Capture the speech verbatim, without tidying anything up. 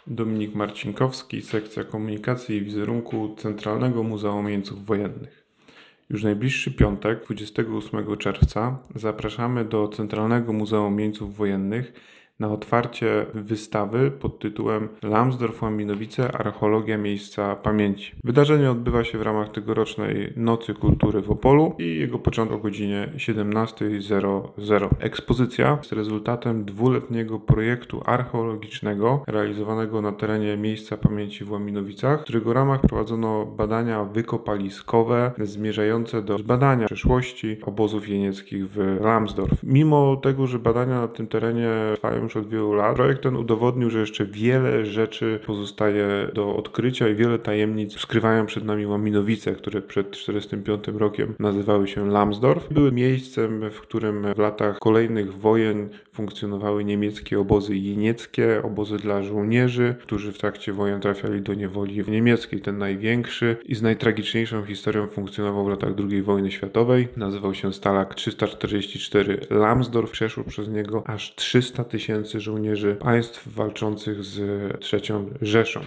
Dominik Marcinkowski, sekcja komunikacji i wizerunku Centralnego Muzeum Jeńców Wojennych. Już najbliższy piątek, dwudziestego ósmego czerwca, zapraszamy do Centralnego Muzeum Jeńców Wojennych na otwarcie wystawy pod tytułem Lambsdorff-Łambinowice – Archeologia Miejsca Pamięci. Wydarzenie odbywa się w ramach tegorocznej Nocy Kultury w Opolu i jego początek o godzinie siedemnasta zero zero. Ekspozycja jest rezultatem dwuletniego projektu archeologicznego realizowanego na terenie Miejsca Pamięci w Łambinowicach, w którego ramach prowadzono badania wykopaliskowe zmierzające do zbadania przeszłości obozów jenieckich w Lambsdorff. Mimo tego, że badania na tym terenie trwają już od wielu lat, projekt ten udowodnił, że jeszcze wiele rzeczy pozostaje do odkrycia i wiele tajemnic skrywają przed nami Łambinowice, które przed tysiąc dziewięćset czterdziestym piątym rokiem nazywały się Lambsdorff. Były miejscem, w którym w latach kolejnych wojen funkcjonowały niemieckie obozy jenieckie, obozy dla żołnierzy, którzy w trakcie wojen trafiali do niewoli niemieckiej. Ten największy i z najtragiczniejszą historią funkcjonował w latach drugiej wojny światowej. Nazywał się Stalag trzysta czterdzieści cztery Lambsdorff. Przeszło przez niego aż trzysta tysięcy żołnierzy państw walczących z trzecią Rzeszą.